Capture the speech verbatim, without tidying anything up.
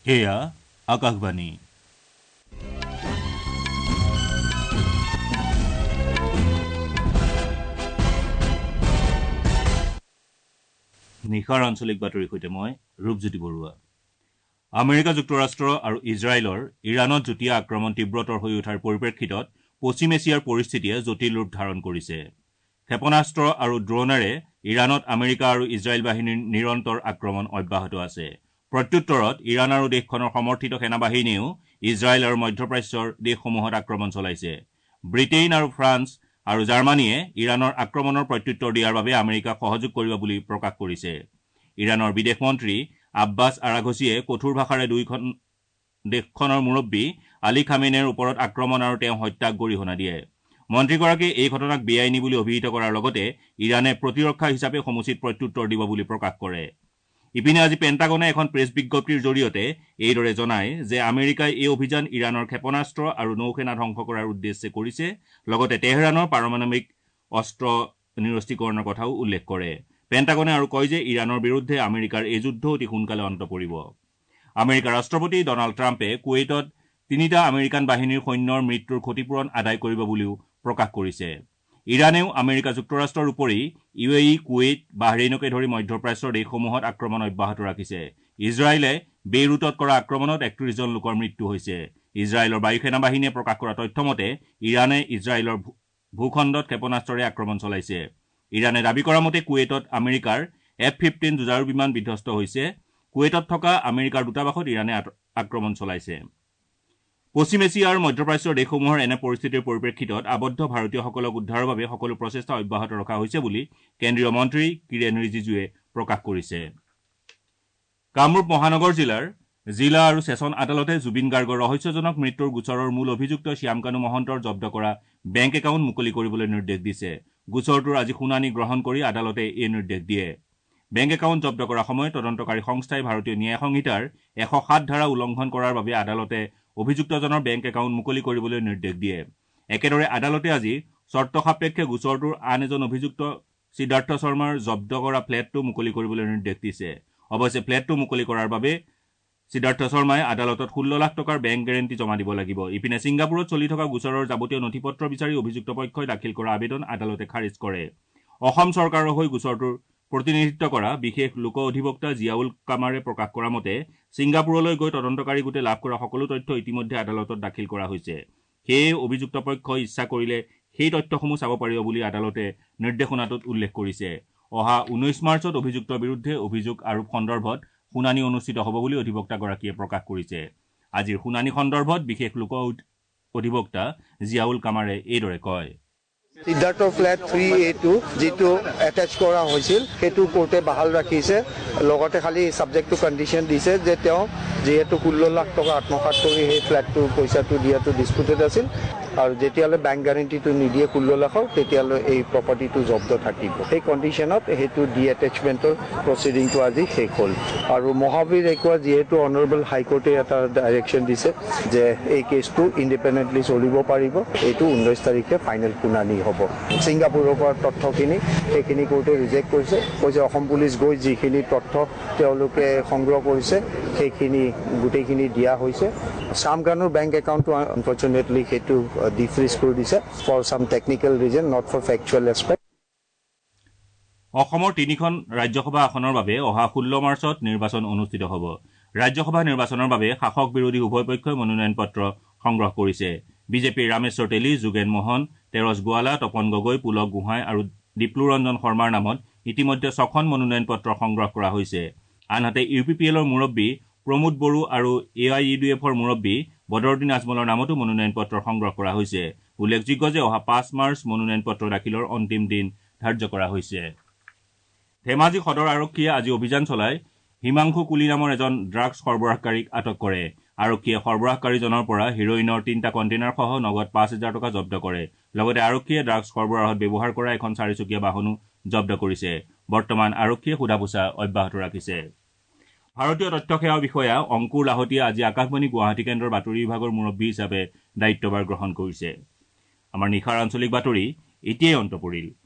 এয়া আকাশবাণী। নিশাৰ আঞ্চলিক বাতৰিৰ সৈতে মই ৰূপজ্যোতি বৰুৱা। আমেৰিকা যুক্তৰাষ্ট্ৰ আৰু ইজৰাইলৰ ইৰাণত যুটীয়া আক্ৰমণ তীব্ৰতৰ হৈ উঠাৰ পৰিপ্ৰেক্ষিতত পশ্চিম এছিয়াৰ পৰিস্থিতিয়ে জটিল ৰূপ ধাৰণ কৰিছে। ক্ষেপণাস্ত্ৰ আৰু ড্ৰোনেৰে ইৰাণত আমেৰিকা আৰু ইজৰাইল বাহিনীৰ নিৰন্তৰ আক্ৰমণ অব্যাহত আছে। প্ৰত্যুত্তৰত ইৰাণ আৰু দেশখনৰ সমৰ্থিত সেনাবাহিনীয়েও ইজৰাইল আৰু মধ্যপ্ৰাচ্যৰ দেশসমূহত আক্ৰমণ চলাইছে। ব্ৰিটেইন আৰু ফ্ৰান্স আৰু জাৰ্মানীয়ে ইৰাণৰ আক্ৰমণৰ প্ৰত্যুত্তৰ দিয়াৰ বাবে আমেৰিকাক সহযোগ কৰিব বুলি প্ৰকাশ কৰিছে। ইৰাণৰ বিদেশ মন্ত্ৰী আব্বাছ আৰাঘচিয়ে কঠোৰ ভাষাৰে দুয়োখন দেশখনৰ মুৰব্বী আলী খামেনেৰ ওপৰত আক্ৰমণ আৰু তেওঁ হত্যাক গৰিহণা দিয়ে। মন্ত্ৰীগৰাকীয়ে এই ঘটনাক বেআইনী বুলি অভিহিত কৰাৰ লগতে ইৰাণে প্ৰতিৰক্ষা হিচাপে সমুচিত প্ৰত্যুত্তৰ দিব বুলি প্ৰকাশ কৰে। ইপিনে আজি পেণ্টাগনে এখন প্ৰেছ বিজ্ঞপ্তিৰ জৰিয়তে এইদৰে জনায় যে আমেৰিকাই এই অভিযান ইৰাণৰ ক্ষেপণাস্ত্ৰ আৰু নৌসেনা ধ্বংস কৰাৰ উদ্দেশ্যে কৰিছে, লগতে তেহৰানৰ পাৰমাণৱিক অস্ত্ৰ নিৰস্ত্ৰীকৰণৰ কথাও উল্লেখ কৰে। পেণ্টাগনে আৰু কয় যে ইৰাণৰ বিৰুদ্ধে আমেৰিকাৰ এই যুদ্ধ অতি সোনকালে অন্ত পৰিব। আমেৰিকাৰ ৰাষ্ট্ৰপতি ডনাল্ড ট্ৰাম্পে কুৱেইটত তিনিটা আমেৰিকান বাহিনীৰ সৈন্যৰ মৃত্যুৰ ক্ষতিপূৰণ আদায় কৰিব বুলিও প্ৰকাশ কৰিছে। ইৰাণেও আমেৰিকা যুক্তৰাষ্ট্ৰৰ উপৰি ইউ এ ই, কুৱেইট, বাহৰেইনকে ধৰি মধ্যপ্ৰাচ্যৰ দেশসমূহত আক্ৰমণ অব্যাহত ৰাখিছে। ইজৰাইলে বেইৰুটত কৰা আক্ৰমণত একত্ৰিশ জন লোকৰ মৃত্যু হৈছে। ইজৰাইলৰ বায়ু সেনা বাহিনীয়ে প্ৰকাশ কৰা তথ্য মতে ইৰাণে ইজৰাইলৰ ভূখণ্ডত ক্ষেপণাস্ত্ৰৰে আক্ৰমণ চলাইছে। ইৰাণে দাবী কৰা মতে কুৱেইটত আমেৰিকাৰ এফ ফিফটিন যুঁজাৰু বিমান বিধ্বস্ত হৈছে। কুৱেইটত থকা আমেৰিকাৰ দূতাবাসত ইৰাণে আক্ৰমণ চলাইছে। পশ্চিম এছিয়া আৰু মধ্যপ্ৰাচ্যৰ দেশসমূহৰ এনে পৰিস্থিতিৰ পৰিপ্ৰেক্ষিতত আবদ্ধ ভাৰতীয়সকলক উদ্ধাৰৰ বাবে সকলো প্ৰচেষ্টা অব্যাহত ৰখা হৈছে বুলি কেন্দ্ৰীয় মন্ত্ৰী কিৰেণ ৰিজিজুৱে প্ৰকাশ কৰিছে। কামৰূপ মহানগৰ জিলাৰ জিলা আৰু ছেছন আদালতে জুবিন গাৰ্গৰ ৰহস্যজনক মৃত্যুৰ গোচৰৰ মূল অভিযুক্ত শ্যামকানু মহন্তৰ জব্দ কৰা বেংক একাউণ্ট মুকলি কৰিবলৈ নিৰ্দেশ দিছে। গোচৰটোৰ আজি শুনানি গ্ৰহণ কৰি আদালতে এই নিৰ্দেশ দিয়ে। বেংক একাউণ্ট জব্দ কৰাৰ সময়ত তদন্তকাৰী সংস্থাই ভাৰতীয় ন্যায় সংহিতাৰ এশ সাত ধাৰা উলংঘন কৰাৰ বাবে আদালতে অভিযুক্তজনৰ বেংক একাউণ্ট মুকলি কৰিবলৈ নিৰ্দেশ দিয়ে। একেদৰে আদালতে আজি চৰ্ত সাপেক্ষে গোচৰটোৰ আন এজন অভিযুক্ত সিদ্ধাৰ্থ শৰ্মাৰ জব্দ কৰা ফ্লেটটো মুকলি কৰিবলৈ নিৰ্দেশ দিছে। অৱশ্যে ফ্লেটটো মুকলি কৰাৰ বাবে সিদ্ধাৰ্থ শৰ্মাই আদালতত ষোল্ল লাখ টকাৰ বেংক গেৰেণ্টি জমা দিব লাগিব। ইপিনে ছিংগাপুৰত চলি থকা গোচৰৰ যাৱতীয় নথিপত্ৰ বিচাৰি অভিযুক্ত পক্ষই দাখিল কৰা আবেদন আদালতে খাৰিজ কৰে। অসম চৰকাৰৰ হৈ গোচৰটোৰ প্ৰতিনিধিত্ব কৰা বিশেষ লোক অধিবক্তা জিয়াউল কামাৰে প্ৰকাশ কৰা মতে ছিংগাপুৰলৈ গৈ তদন্তকাৰী গোটে লাভ কৰা সকলো তথ্য ইতিমধ্যে আদালতত দাখিল কৰা হৈছে। সেয়ে অভিযুক্ত পক্ষই ইচ্ছা কৰিলে সেই তথ্যসমূহ চাব পাৰিব বুলি আদালতে নিৰ্দেশনাটোত উল্লেখ কৰিছে। অহা ঊনৈশ মাৰ্চত অভিযুক্তৰ বিৰুদ্ধে অভিযোগ আৰোপ সন্দৰ্ভত শুনানি অনুষ্ঠিত হ'ব বুলি অধিবক্তাগৰাকীয়ে প্ৰকাশ কৰিছে। আজিৰ শুনানি সন্দৰ্ভত বিশেষ লোক অধিবক্তা জিয়াউল কামাৰে এইদৰে কয়। Siddharth flat three A two যিটো এটেচ কৰা হৈছিল সেইটো কোৰ্টে বাহাল ৰাখিছে। লগতে খালি ছাবজেক্টটো কণ্ডিশ্যন দিছে যে তেওঁ যিহেতু ষোল্ল লাখ টকা আত্মসাত কৰি সেই ফ্লেটটো পইচাটো দিয়াটো ডিছপুটেড আছিল আৰু যেতিয়ালৈ বেংক গেৰেণ্টিটো নিদিয়ে ষোল্ল লাখৰ তেতিয়ালৈ এই প্ৰপাৰ্টিটো জব্দ থাকিব। সেই কণ্ডিশ্যনত সেইটো ডি এটেচমেণ্টৰ প্ৰচিডিংটো আজি শেষ হ'ল। আৰু মহাবীৰ একোৱা যিহেতু অনাৰেবল হাইকোৰ্টে এটা ডাইৰেকশ্যন দিছে যে এই কেছটো ইণ্ডিপেণ্ডেণ্টলি চলিব পাৰিব, এইটো ঊনৈছ তাৰিখে ফাইনেল শুনানি হ'ব। ছিংগাপুৰৰ পৰা তথ্যখিনি সেইখিনি কোৰ্টে ৰিজেক্ট কৰিছে, কৈছে অসম পুলিচ গৈ যিখিনি তথ্য তেওঁলোকে সংগ্ৰহ কৰিছে সেইখিনি গোটেইখিনি দিয়া হৈছে। শ্যামকানুৰ বেংক একাউণ্টটো আনফৰ্চুনেটলি সেইটো ডিফ্ৰিজ কৰি দিছে for some technical reason, not for factual aspect. অসমৰ তিনিখন ৰাজ্যসভা আসনৰ বাবে অহা ষোল্ল মাৰ্চত নিৰ্বাচন অনুষ্ঠিত হ'ব। ৰাজ্যসভা নিৰ্বাচনৰ বাবে শাসক বিৰোধী উভয় পক্ষই মনোনয়ন পত্ৰ সংগ্ৰহ কৰিছে। বিজেপিৰ ৰামেশ্বৰ তেলী, যোগেন মোহন, তেৰছ গোৱালা, তপন গগৈ, পুলক গোহাঁই আৰু দীপ্লু ৰঞ্জন শৰ্মাৰ নামত ইতিমধ্যে ছখন মনোনয়ন পত্ৰ সংগ্ৰহ কৰা হৈছে। আনহাতে ইউ পি পি এলৰ মুৰব্বী প্ৰমোদ বড়ো আৰু এ আই ইউ ডি এফৰ মুৰব্বী বদৰুদ্দিন আজমলৰ নামতো মনোনয়ন পত্ৰ সংগ্ৰহ কৰা হৈছে। উল্লেখযোগ্য যে অহা পাঁচ মাৰ্চ মনোনয়ন পত্ৰ দাখিলৰ অন্তিম দিন ধাৰ্য কৰা হৈছে। ধেমাজি সদৰ আৰক্ষীয়ে আজি অভিযান চলাই হিমাংশু কুলি নামৰ এজন ড্ৰাগছ সৰবৰাহকাৰীক আটক কৰে। আৰক্ষীয়ে সৰবৰাহকাৰীজনৰ পৰা হিৰ'ইনৰ তিনিটা কণ্টেইনাৰসহ নগদ পাঁচ হাজাৰ টকা জব্দ কৰে। লগতে আৰক্ষীয়ে ড্ৰাগছ সৰবৰাহত ব্যৱহাৰ কৰা এখন চাৰিচকীয়া বাহনো জব্দ কৰিছে। বৰ্তমান আৰক্ষীয়ে সোধা পোছা অব্যাহত ৰাখিছে। ভাৰতীয় তথ্য সেৱা বিষয়া অংকুৰ লাহতীয়ে আজি আকাশবাণী গুৱাহাটী কেন্দ্ৰৰ বাতৰি বিভাগৰ মুৰব্বী হিচাপে দায়িত্বভাৰ গ্ৰহণ কৰিছে। আমাৰ নিশাৰ আঞ্চলিক বাতৰি এতিয়াই অন্ত পৰিল।